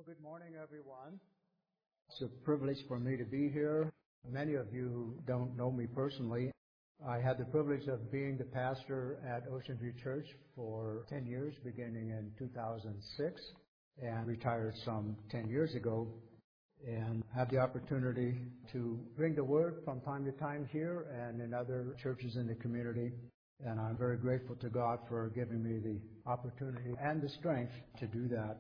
Well, good morning, everyone. It's a privilege for me to be here. Many of you who don't know me personally, I had the privilege of being the pastor at Ocean View Church for 10 years, beginning in 2006, and retired some 10 years ago, and have the opportunity to bring the word from time to time here and in other churches in the community. And I'm very grateful to God for giving me the opportunity and the strength to do that.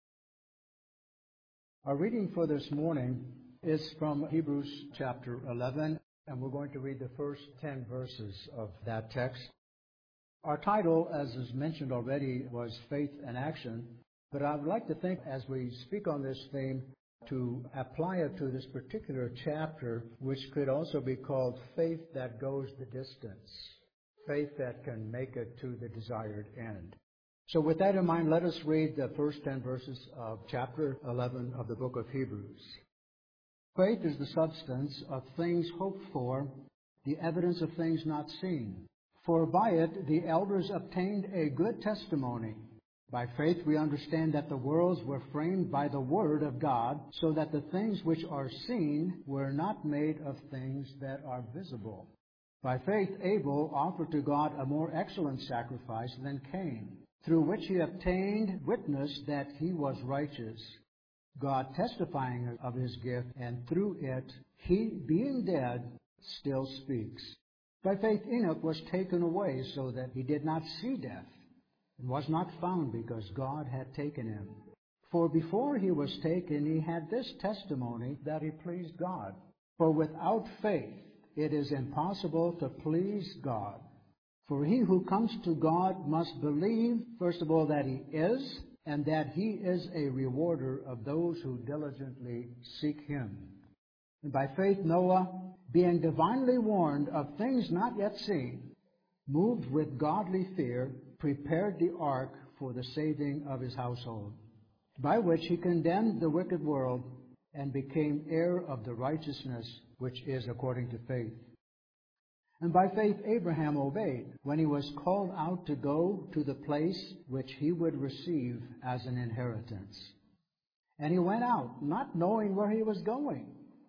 Our reading for this morning is from Hebrews chapter 11, and we're going to read the first 10 verses of that text. Our title, as is mentioned already, was Faith and Action, but I would like to think, as we speak on this theme, to apply it to this particular chapter, which could also be called Faith That Goes the Distance, faith that can make it to the desired end. So with that in mind, let us read the first 10 verses of chapter 11 of the book of Hebrews. Faith is the substance of things hoped for, the evidence of things not seen. For by it the elders obtained a good testimony. By faith we understand that the worlds were framed by the word of God, so that the things which are seen were not made of things that are visible. By faith Abel offered to God a more excellent sacrifice than Cain, through which he obtained witness that he was righteous, God testifying of his gift, and through it he, being dead, still speaks. By faith Enoch was taken away so that he did not see death, and was not found because God had taken him. For before he was taken he had this testimony that he pleased God. For without faith it is impossible to please God. For he who comes to God must believe, first of all, that he is, and that he is a rewarder of those who diligently seek him. And by faith Noah, being divinely warned of things not yet seen, moved with godly fear, prepared the ark for the saving of his household, by which he condemned the wicked world and became heir of the righteousness which is according to faith. And by faith Abraham obeyed when he was called out to go to the place which he would receive as an inheritance. And he went out, not knowing where he was going.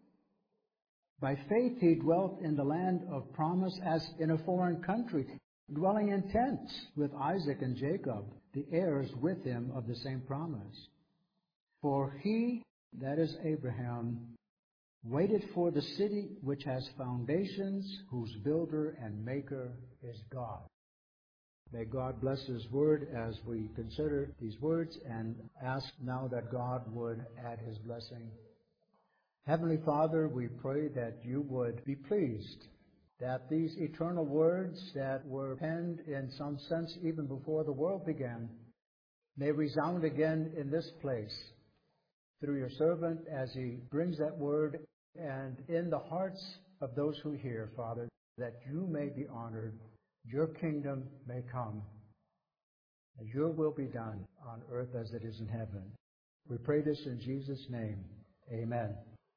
By faith he dwelt in the land of promise as in a foreign country, dwelling in tents with Isaac and Jacob, the heirs with him of the same promise. For he, that is Abraham, waited for the city which has foundations, whose builder and maker is God. May God bless his word as we consider these words, and ask now that God would add his blessing. Heavenly Father, we pray that you would be pleased that these eternal words that were penned in some sense even before the world began may resound again in this place through your servant as he brings that word, and in the hearts of those who hear, Father, that you may be honored, your kingdom may come, and your will be done on earth as it is in heaven. We pray this in Jesus' name. Amen.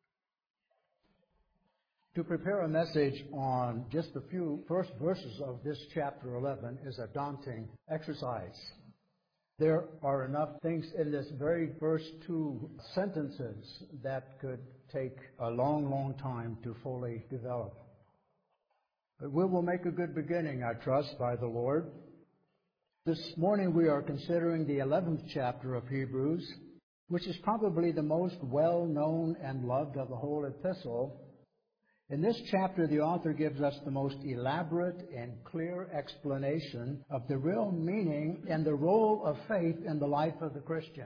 To prepare a message on just a few first verses of this chapter 11 is a daunting exercise. There are enough things in this very first two sentences that could take a long, long time to fully develop. But we will make a good beginning, I trust, by the Lord. This morning we are considering the 11th chapter of Hebrews, which is probably the most well-known and loved of the whole epistle. In this chapter, the author gives us the most elaborate and clear explanation of the real meaning and the role of faith in the life of the Christian.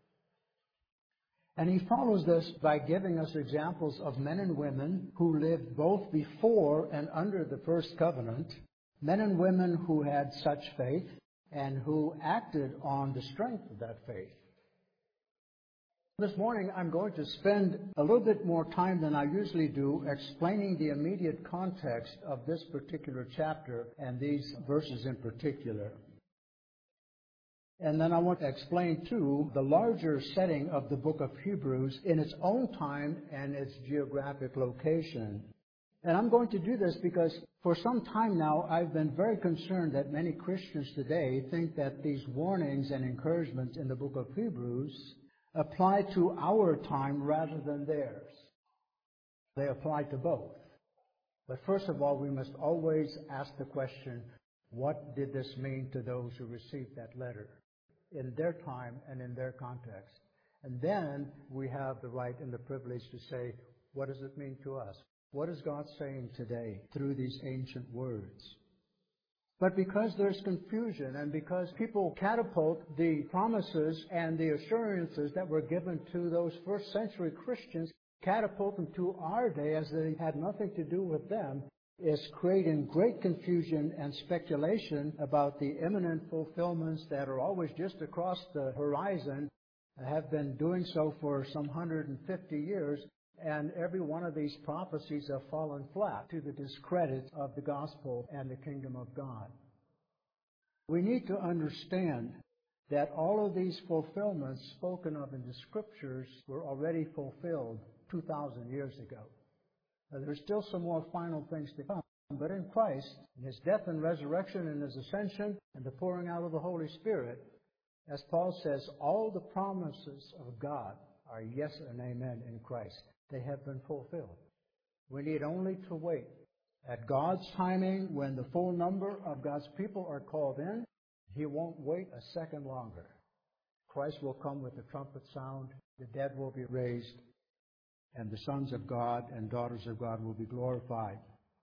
And he follows this by giving us examples of men and women who lived both before and under the first covenant, men and women who had such faith and who acted on the strength of that faith. This morning I'm going to spend a little bit more time than I usually do explaining the immediate context of this particular chapter and these verses in particular. And then I want to explain, too, the larger setting of the book of Hebrews in its own time and its geographic location. And I'm going to do this because for some time now I've been very concerned that many Christians today think that these warnings and encouragements in the book of Hebrews apply to our time rather than theirs. They apply to both. But first of all, we must always ask the question, what did this mean to those who received that letter in their time and in their context? And then we have the right and the privilege to say, what does it mean to us? What is God saying today through these ancient words? But because there's confusion and because people catapult the promises and the assurances that were given to those first century Christians, catapult them to our day as they had nothing to do with them, is creating great confusion and speculation about the imminent fulfillments that are always just across the horizon, have been doing so for some 150 years, and every one of these prophecies have fallen flat to the discredit of the gospel and the kingdom of God. We need to understand that all of these fulfillments spoken of in the Scriptures were already fulfilled 2,000 years ago. Now, there's still some more final things to come, but in Christ, in His death and resurrection and His ascension and the pouring out of the Holy Spirit, as Paul says, all the promises of God are yes and amen in Christ. They have been fulfilled. We need only to wait. At God's timing, when the full number of God's people are called in, He won't wait a second longer. Christ will come with the trumpet sound, the dead will be raised, and the sons of God and daughters of God will be glorified.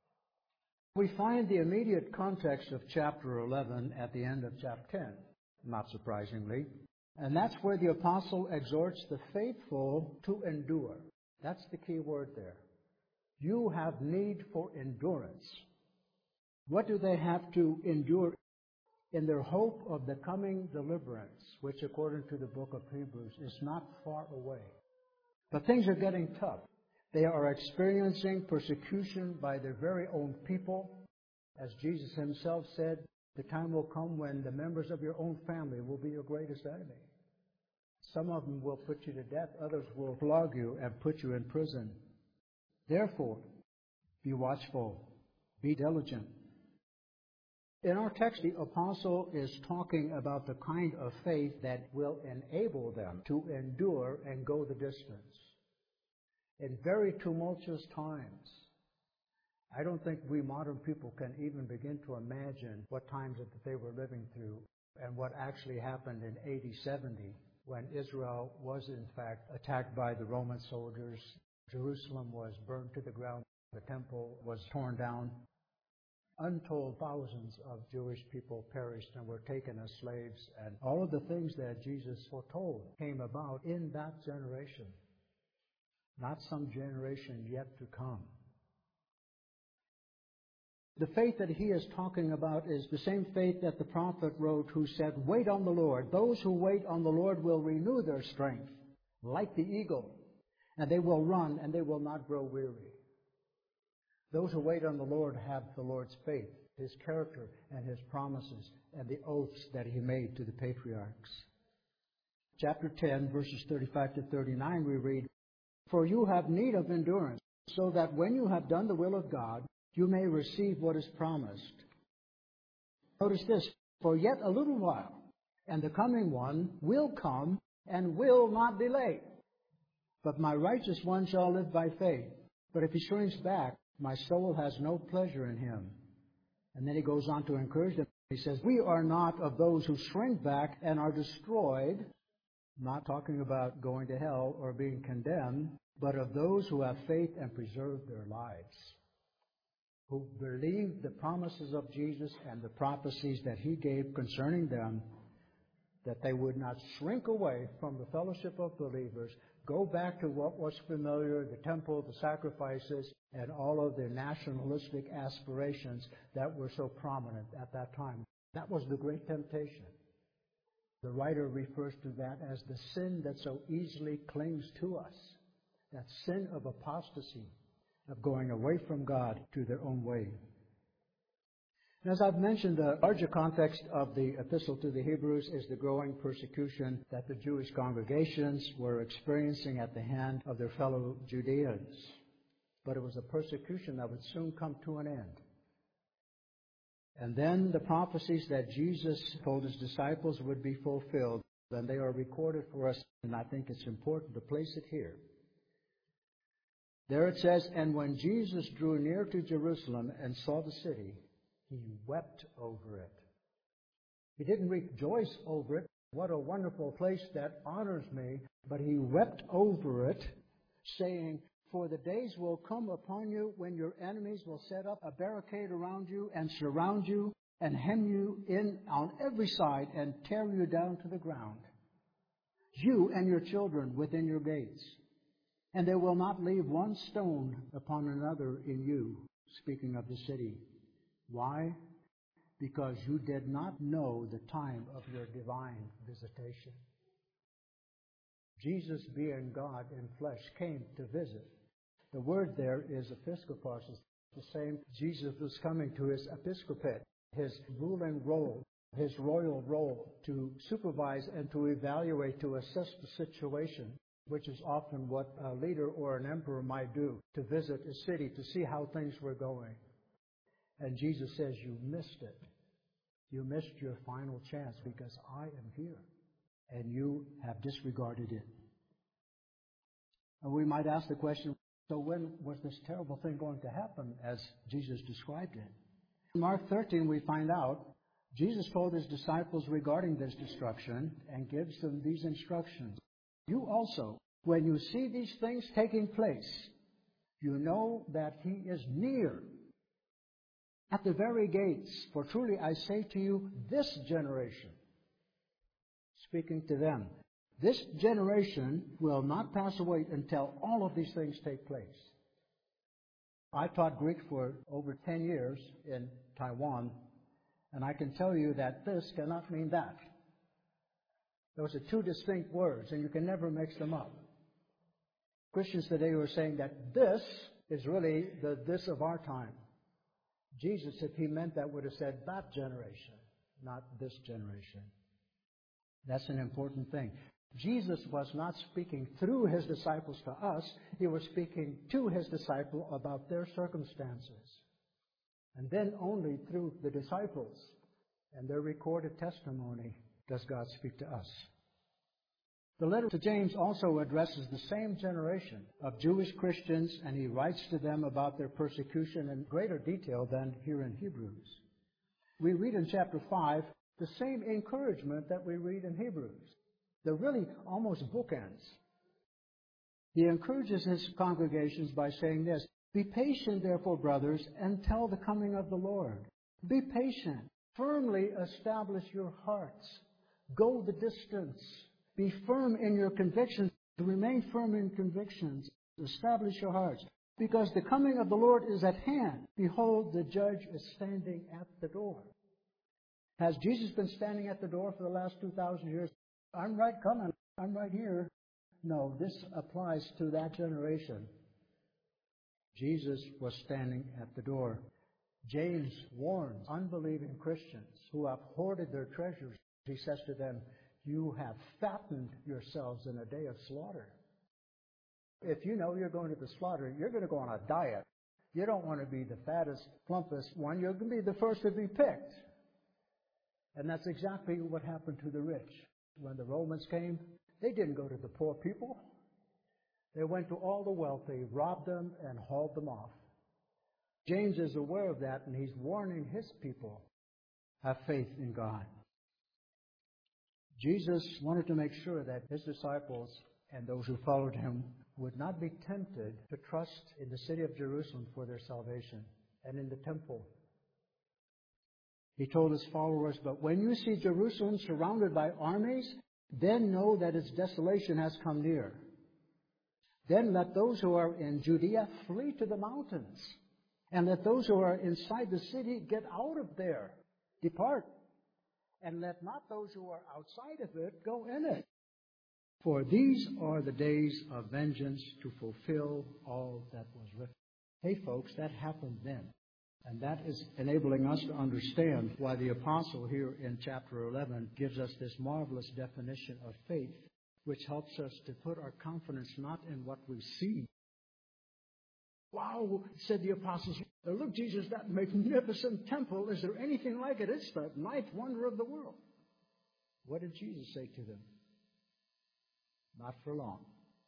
We find the immediate context of chapter 11 at the end of chapter 10, not surprisingly, and that's where the apostle exhorts the faithful to endure. That's the key word there. You have need for endurance. What do they have to endure? In their hope of the coming deliverance, which according to the book of Hebrews is not far away. But things are getting tough. They are experiencing persecution by their very own people. As Jesus Himself said, the time will come when the members of your own family will be your greatest enemy. Some of them will put you to death. Others will flog you and put you in prison. Therefore, be watchful, be diligent. In our text, the apostle is talking about the kind of faith that will enable them to endure and go the distance. In very tumultuous times, I don't think we modern people can even begin to imagine what times that they were living through and what actually happened in AD 70 when Israel was in fact attacked by the Roman soldiers. Jerusalem was burned to the ground. The temple was torn down. Untold thousands of Jewish people perished and were taken as slaves. And all of the things that Jesus foretold came about in that generation, not some generation yet to come. The faith that he is talking about is the same faith that the prophet wrote who said, wait on the Lord. Those who wait on the Lord will renew their strength like the eagle, and they will run and they will not grow weary. Those who wait on the Lord have the Lord's faith, His character and His promises and the oaths that He made to the patriarchs. Chapter 10, verses 35 to 39, we read, for you have need of endurance, so that when you have done the will of God, you may receive what is promised. Notice this, for yet a little while, and the coming one will come and will not delay. But my righteous one shall live by faith. But if he shrinks back, my soul has no pleasure in him. And then he goes on to encourage them. He says, we are not of those who shrink back and are destroyed, not talking about going to hell or being condemned, but of those who have faith and preserve their lives, who believe the promises of Jesus and the prophecies that He gave concerning them, that they would not shrink away from the fellowship of believers, go back to what was familiar, the temple, the sacrifices, and all of the nationalistic aspirations that were so prominent at that time. That was the great temptation. The writer refers to that as the sin that so easily clings to us, that sin of apostasy, of going away from God to their own way. And as I've mentioned, the larger context of the epistle to the Hebrews is the growing persecution that the Jewish congregations were experiencing at the hand of their fellow Judeans. But it was a persecution that would soon come to an end. And then the prophecies that Jesus told His disciples would be fulfilled. and they are recorded for us, and I think it's important to place it here. There it says, "And when Jesus drew near to Jerusalem and saw the city, he wept over it." He didn't rejoice over it. What a wonderful place that honors me. But he wept over it, saying, "For the days will come upon you when your enemies will set up a barricade around you and surround you and hem you in on every side and tear you down to the ground, you and your children within your gates. And they will not leave one stone upon another in you," speaking of the city. Why? Because you did not know the time of your divine visitation. Jesus, being God in flesh, came to visit. The word there is episkopos. It's the same. Jesus was coming to his episcopate, his ruling role, his royal role, to supervise and to evaluate, to assess the situation, which is often what a leader or an emperor might do, to visit a city, to see how things were going. And Jesus says, "You missed it. You missed your final chance because I am here, and you have disregarded it." And we might ask the question, so when was this terrible thing going to happen as Jesus described it? In Mark 13, we find out Jesus told his disciples regarding this destruction and gives them these instructions. "You also, when you see these things taking place, you know that he is near, at the very gates. For truly I say to you, this generation," speaking to them, "this generation will not pass away until all of these things take place." I taught Greek for over 10 years in Taiwan, and I can tell you that this cannot mean that. Those are two distinct words, and you can never mix them up. Christians today were saying that this is really the this of our time. Jesus, if he meant that, would have said that generation, not this generation. That's an important thing. Jesus was not speaking through his disciples to us. He was speaking to his disciples about their circumstances. And then only through the disciples and their recorded testimony does God speak to us. The letter to James also addresses the same generation of Jewish Christians, and he writes to them about their persecution in greater detail than here in Hebrews. We read in chapter 5 the same encouragement that we read in Hebrews. They're really almost bookends. He encourages his congregations by saying this, "Be patient, therefore, brothers, until the coming of the Lord. Be patient. Firmly establish your hearts. Go the distance. Be firm in your convictions. Remain firm in convictions. Establish your hearts. Because the coming of the Lord is at hand. Behold, the judge is standing at the door." Has Jesus been standing at the door for the last 2,000 years? "I'm right coming. I'm right here." No, this applies to that generation. Jesus was standing at the door. James warns unbelieving Christians who have hoarded their treasures. He says to them, "You have fattened yourselves in a day of slaughter." If you know you're going to the slaughter, you're going to go on a diet. You don't want to be the fattest, plumpest one. You're going to be the first to be picked. And that's exactly what happened to the rich. When the Romans came, they didn't go to the poor people. They went to all the wealthy, robbed them, and hauled them off. James is aware of that, and he's warning his people, have faith in God. Jesus wanted to make sure that his disciples and those who followed him would not be tempted to trust in the city of Jerusalem for their salvation and in the temple. He told his followers, "But when you see Jerusalem surrounded by armies, then know that its desolation has come near. Then let those who are in Judea flee to the mountains, and let those who are inside the city get out of there, depart. And let not those who are outside of it go in it. For these are the days of vengeance to fulfill all that was written." Hey folks, that happened then. And that is enabling us to understand why the apostle here in chapter 11 gives us this marvelous definition of faith, which helps us to put our confidence not in what we see. "Wow," said the apostles, "look, Jesus, that magnificent temple, is there anything like it? It's the ninth wonder of the world." What did Jesus say to them? Not for long.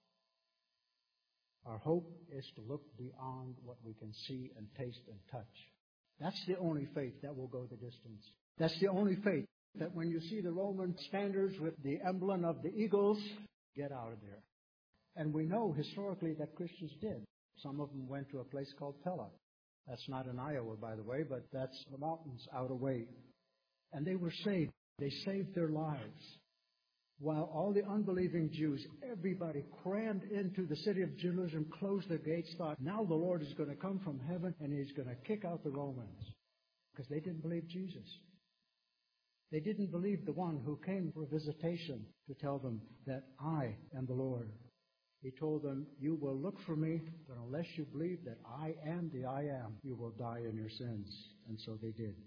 Our hope is to look beyond what we can see and taste and touch. That's the only faith that will go the distance. That's the only faith that when you see the Roman standards with the emblem of the eagles, get out of there. And we know historically that Christians did. Some of them went to a place called Pella. That's not in Iowa, by the way, but that's the mountains out away. And they were saved. They saved their lives. While all the unbelieving Jews, everybody crammed into the city of Jerusalem, closed their gates, thought, now the Lord is going to come from heaven and He's going to kick out the Romans. Because they didn't believe Jesus. They didn't believe the one who came for a visitation to tell them that I am the Lord. He told them, you will look for me, but unless you believe that I am the I am, you will die in your sins. And so they did.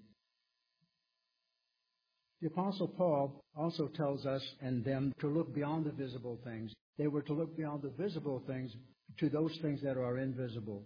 The Apostle Paul also tells us and them to look beyond the visible things. They were to look beyond the visible things to those things that are invisible.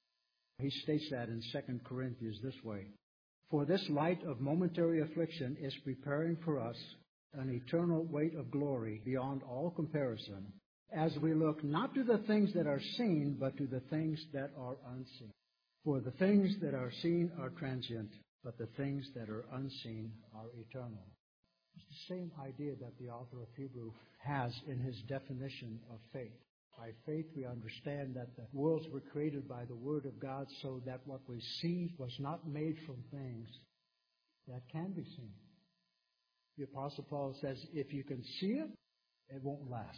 He states that in 2 Corinthians this way. For this light of momentary affliction is preparing for us an eternal weight of glory beyond all comparison, as we look not to the things that are seen, but to the things that are unseen. For the things that are seen are transient, but the things that are unseen are eternal. It's the same idea that the author of Hebrews has in his definition of faith. By faith, we understand that the worlds were created by the Word of God so that what we see was not made from things that can be seen. The Apostle Paul says, if you can see it, it won't last.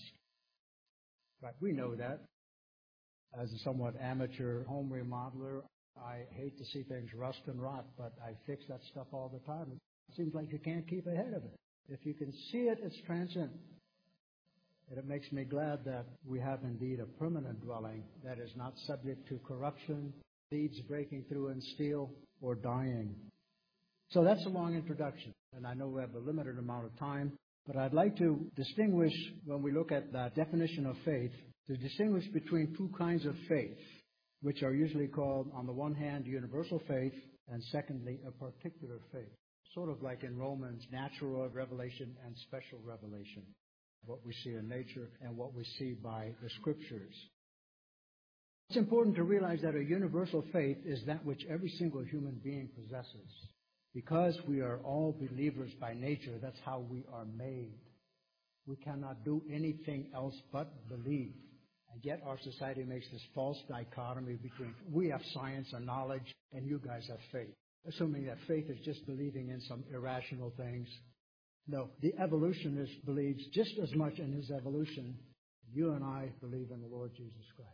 Right? We know that. As a somewhat amateur home remodeler, I hate to see things rust and rot, but I fix that stuff all the time. It seems like you can't keep ahead of it. If you can see it, it's transient. And it makes me glad that we have indeed a permanent dwelling that is not subject to corruption, thieves breaking through and steal, or dying. So that's a long introduction, and I know we have a limited amount of time, but I'd like to distinguish, when we look at that definition of faith, to distinguish between two kinds of faith, which are usually called, on the one hand, universal faith, and secondly, a particular faith. Sort of like in Romans, natural revelation and special revelation. What we see in nature and what we see by the Scriptures. It's important to realize that a universal faith is that which every single human being possesses. Because we are all believers by nature, that's how we are made. We cannot do anything else but believe. And yet our society makes this false dichotomy between we have science and knowledge and you guys have faith. Assuming that faith is just believing in some irrational things. No, the evolutionist believes just as much in his evolution. You and I believe in the Lord Jesus Christ.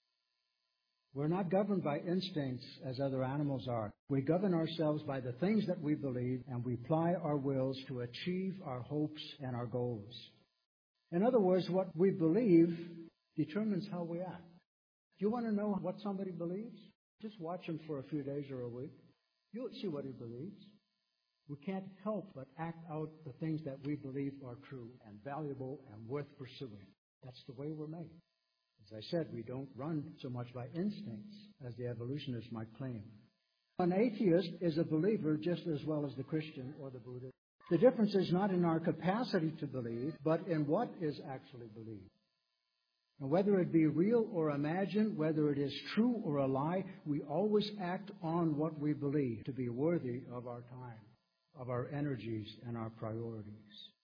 We're not governed by instincts as other animals are. We govern ourselves by the things that we believe, and we ply our wills to achieve our hopes and our goals. In other words, what we believe determines how we act. Do you want to know what somebody believes? Just watch him for a few days or a week. You'll see what he believes. We can't help but act out the things that we believe are true and valuable and worth pursuing. That's the way we're made. As I said, we don't run so much by instincts as the evolutionists might claim. An atheist is a believer just as well as the Christian or the Buddhist. The difference is not in our capacity to believe, but in what is actually believed. And whether it be real or imagined, whether it is true or a lie, we always act on what we believe to be worthy of our time, of our energies and our priorities.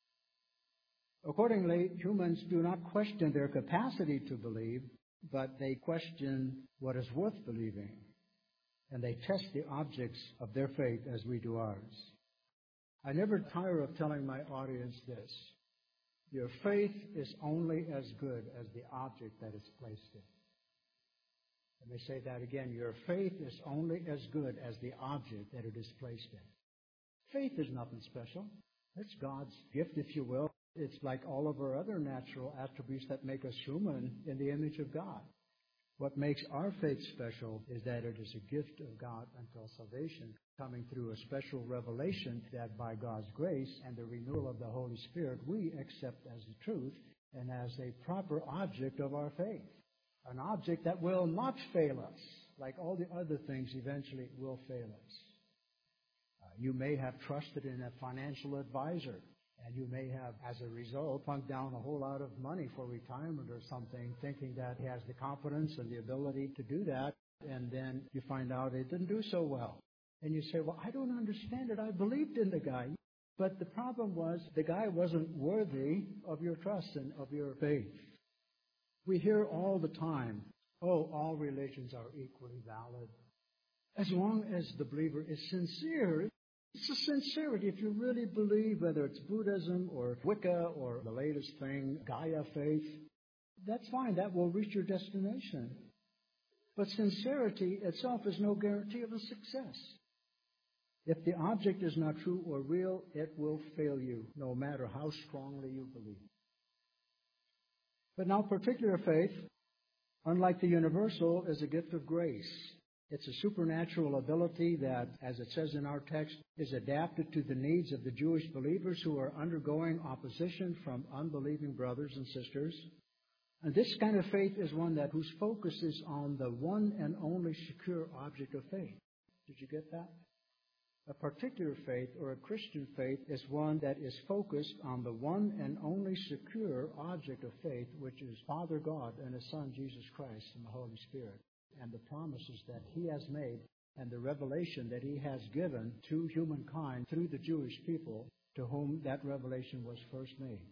Accordingly, humans do not question their capacity to believe, but they question what is worth believing. And they test the objects of their faith as we do ours. I never tire of telling my audience this. Your faith is only as good as the object that it's placed in. Let me say that again. Your faith is only as good as the object that it is placed in. Faith is nothing special. It's God's gift, if you will. It's like all of our other natural attributes that make us human in the image of God. What makes our faith special is that it is a gift of God until salvation, coming through a special revelation that by God's grace and the renewal of the Holy Spirit, we accept as the truth and as a proper object of our faith. An object that will not fail us, like all the other things eventually will fail us. You may have trusted in a financial advisor, And you may have, as a result, plunked down a whole lot of money for retirement or something, thinking that he has the confidence and the ability to do that. And then you find out it didn't do so well. And you say, well, I don't understand it. I believed in the guy. But the problem was the guy wasn't worthy of your trust and of your faith. We hear all the time, oh, all religions are equally valid. As long as the believer is sincere. It's a sincerity. If you really believe, whether it's Buddhism or Wicca or the latest thing, Gaia faith, that's fine. That will reach your destination. But sincerity itself is no guarantee of a success. If the object is not true or real, it will fail you, no matter how strongly you believe. But now, particular faith, unlike the universal, is a gift of grace. It's a supernatural ability that, as it says in our text, is adapted to the needs of the Jewish believers who are undergoing opposition from unbelieving brothers and sisters. And this kind of faith is one whose focus is on the one and only secure object of faith. Did you get that? A particular faith, or a Christian faith, is one that is focused on the one and only secure object of faith, which is Father God and His Son, Jesus Christ, and the Holy Spirit, and the promises that He has made, and the revelation that He has given to humankind through the Jewish people to whom that revelation was first made.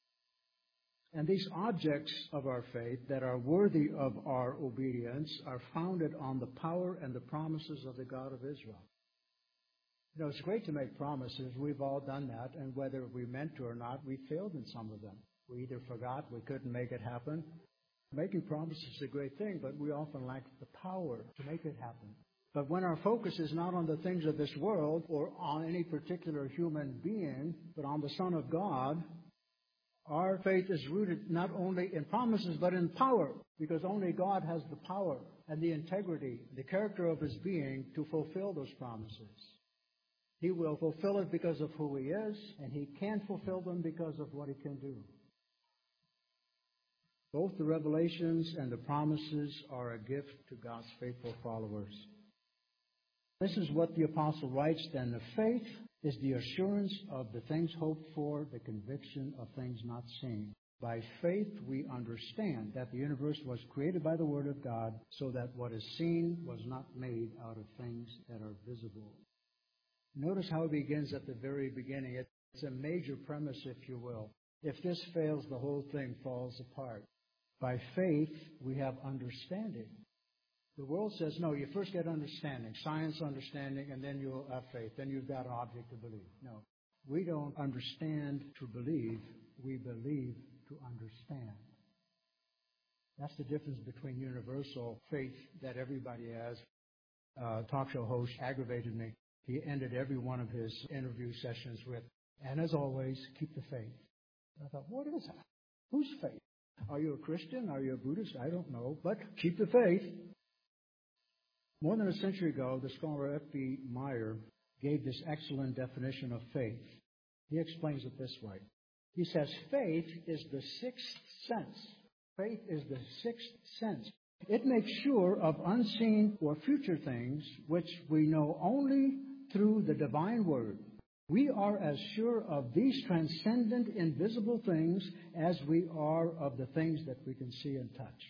And these objects of our faith that are worthy of our obedience are founded on the power and the promises of the God of Israel. You know, it's great to make promises. We've all done that, and whether we meant to or not, we failed in some of them. We either forgot, we couldn't make it happen. Making promises is a great thing, but we often lack the power to make it happen. But when our focus is not on the things of this world or on any particular human being, but on the Son of God, our faith is rooted not only in promises, but in power, because only God has the power and the integrity, the character of His being to fulfill those promises. He will fulfill it because of who He is, and He can fulfill them because of what He can do. Both the revelations and the promises are a gift to God's faithful followers. This is what the apostle writes, then the faith is the assurance of the things hoped for, the conviction of things not seen. By faith we understand that the universe was created by the Word of God, so that what is seen was not made out of things that are visible. Notice how it begins at the very beginning. It's a major premise, if you will. If this fails, the whole thing falls apart. By faith, we have understanding. The world says, no, you first get understanding, science understanding, and then you'll have faith. Then you've got an object to believe. No, we don't understand to believe. We believe to understand. That's the difference between universal faith that everybody has. Talk show host aggravated me. He ended every one of his interview sessions with, and as always, keep the faith. I thought, what is that? Whose faith? Are you a Christian? Are you a Buddhist? I don't know, but keep the faith. More than a century ago, the scholar F.B. Meyer gave this excellent definition of faith. He explains it this way. He says, faith is the sixth sense. Faith is the sixth sense. It makes sure of unseen or future things which we know only through the divine word. We are as sure of these transcendent, invisible things as we are of the things that we can see and touch.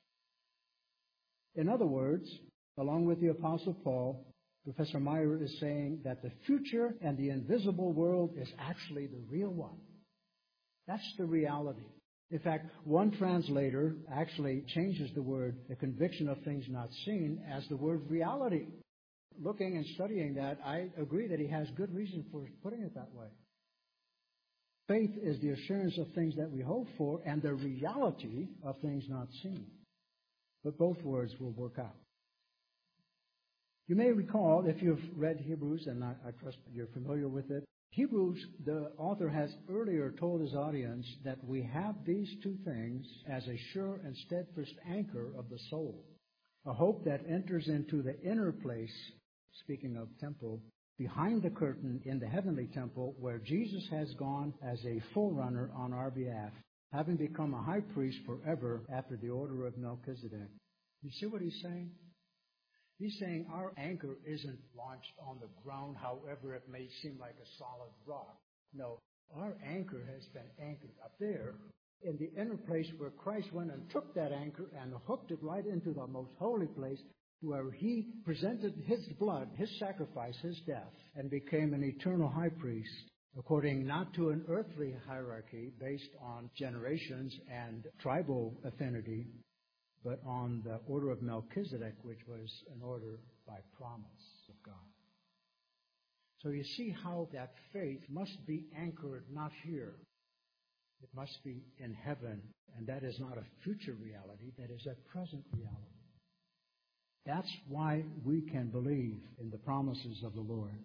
In other words, along with the Apostle Paul, Professor Meyer is saying that the future and the invisible world is actually the real one. That's the reality. In fact, one translator actually changes the word, the conviction of things not seen, as the word reality. Looking and studying that, I agree that he has good reason for putting it that way. Faith is the assurance of things that we hope for and the reality of things not seen. But both words will work out. You may recall, if you've read Hebrews, and I trust you're familiar with it, Hebrews, the author has earlier told his audience that we have these two things as a sure and steadfast anchor of the soul, a hope that enters into the inner place, speaking of temple, behind the curtain in the heavenly temple where Jesus has gone as a forerunner on our behalf, having become a high priest forever after the order of Melchizedek. You see what he's saying? He's saying our anchor isn't launched on the ground, however it may seem like a solid rock. No, Our anchor has been anchored up there in the inner place where Christ went and took that anchor and hooked it right into the most holy place where he presented his blood, his sacrifice, his death, and became an eternal high priest, according not to an earthly hierarchy based on generations and tribal affinity, but on the order of Melchizedek, which was an order by promise of God. So you see how that faith must be anchored not here. It must be in heaven, and that is not a future reality, that is a present reality. That's why we can believe in the promises of the Lord.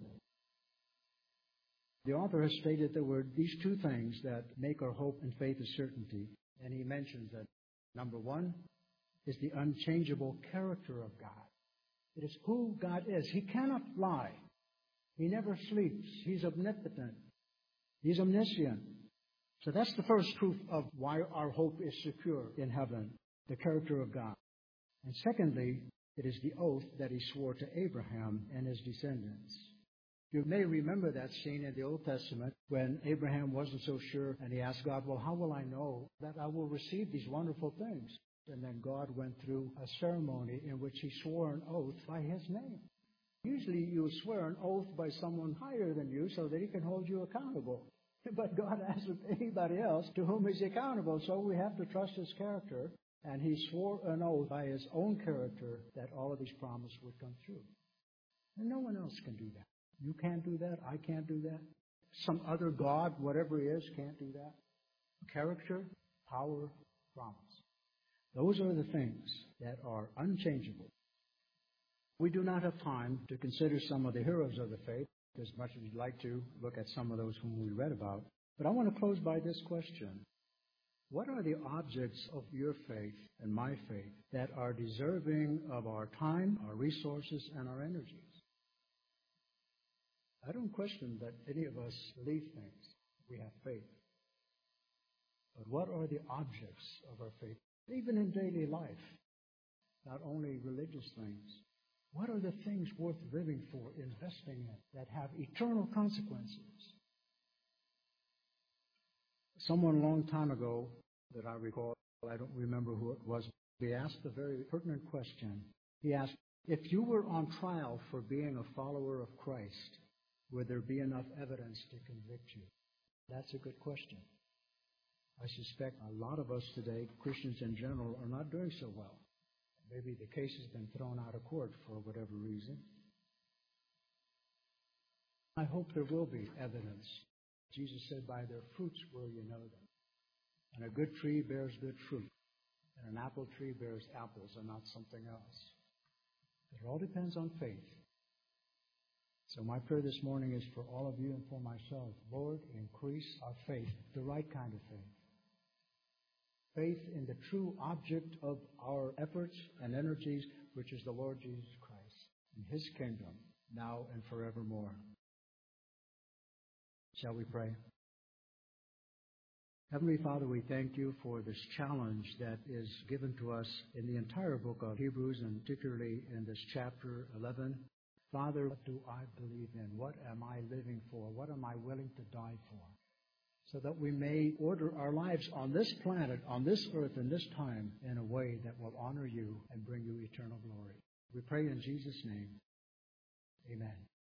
The author has stated there were these two things that make our hope and faith a certainty, and he mentions that number one is the unchangeable character of God. It is who God is. He cannot lie. He never sleeps. He's omnipotent. He's omniscient. So that's the first proof of why our hope is secure in heaven, the character of God. And secondly, it is the oath that he swore to Abraham and his descendants. You may remember that scene in the Old Testament when Abraham wasn't so sure and he asked God, well, how will I know that I will receive these wonderful things? And then God went through a ceremony in which he swore an oath by his name. Usually you swear an oath by someone higher than you so that he can hold you accountable. But God asks anybody else to whom he's accountable, so we have to trust his character. And he swore an oath by his own character that all of these promises would come true. And no one else can do that. You can't do that. I can't do that. Some other God, whatever he is, can't do that. Character, power, promise. Those are the things that are unchangeable. We do not have time to consider some of the heroes of the faith, as much as we'd like to look at some of those whom we read about. But I want to close by this question. What are the objects of your faith and my faith that are deserving of our time, our resources, and our energies? I don't question that any of us believe things. We have faith. But what are the objects of our faith, even in daily life? Not only religious things. What are the things worth living for, investing in, that have eternal consequences? Someone a long time ago that I recall, I don't remember who it was, he asked a very pertinent question. He asked, if you were on trial for being a follower of Christ, would there be enough evidence to convict you? That's a good question. I suspect a lot of us today, Christians in general, are not doing so well. Maybe the case has been thrown out of court for whatever reason. I hope there will be evidence. Jesus said, by their fruits will you know them. And a good tree bears good fruit. And an apple tree bears apples and not something else. It all depends on faith. So my prayer this morning is for all of you and for myself. Lord, increase our faith, the right kind of faith. Faith in the true object of our efforts and energies, which is the Lord Jesus Christ, in his kingdom, now and forevermore. Shall we pray? Heavenly Father, we thank you for this challenge that is given to us in the entire book of Hebrews, and particularly in this chapter 11. Father, what do I believe in? What am I living for? What am I willing to die for? So that we may order our lives on this planet, on this earth, in this time, in a way that will honor you and bring you eternal glory. We pray in Jesus' name. Amen.